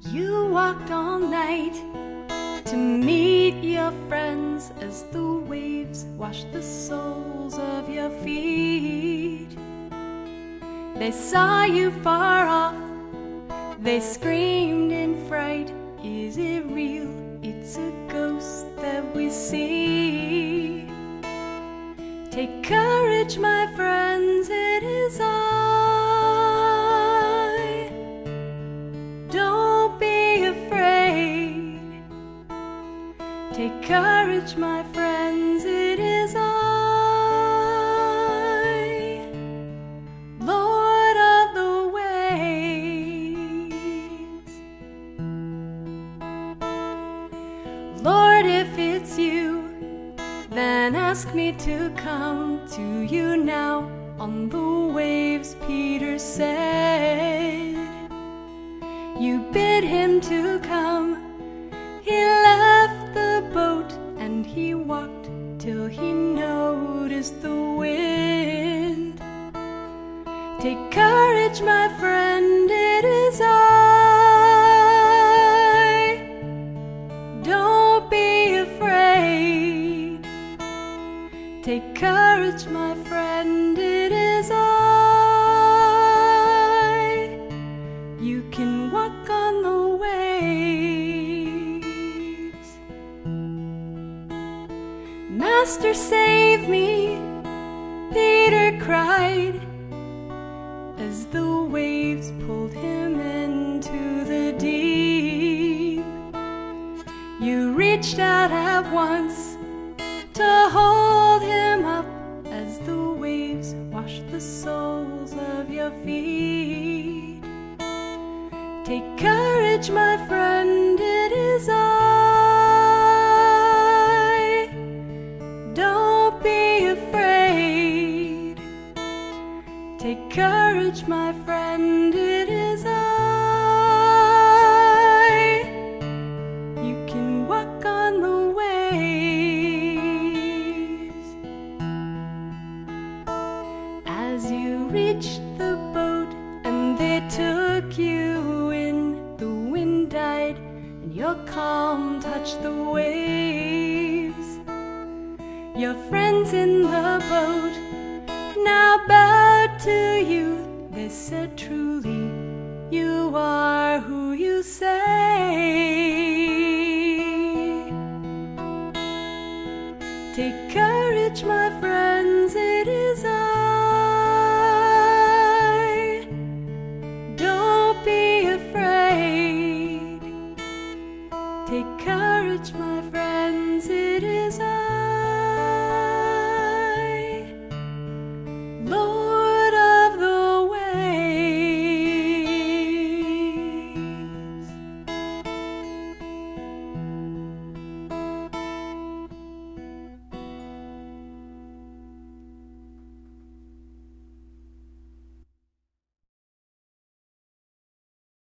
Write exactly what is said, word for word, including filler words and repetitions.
You walked all night to meet your friends as the waves washed the soles of your feet. They saw you far off, they screamed in fright, "Is it real? It's a ghost that we see." Take courage, my friends, it is I. Don't be afraid. Take courage, my friends, it is I, Lord of the waves. Lord, if it's you, then ask me to come to you now on the waves, Peter said. You bid him to come. He left the boat and he walked till he noticed the wind. Take courage, my friend, it is I. Don't be afraid. Take courage, my friend, it is I. You can walk on the waves. Master, save me, Peter cried, as the waves pulled him into the deep. You reached out at once to hold him up as the waves washed the soles of your feet. Take courage, my friend, it is I. Don't be afraid. Take courage, my friend, it is I. You can walk on the waves. As you reached the boat and they took you in, the wind died and your calm touched the waves. Your friends in the boat now bowed to you. They said, truly, you are who you say.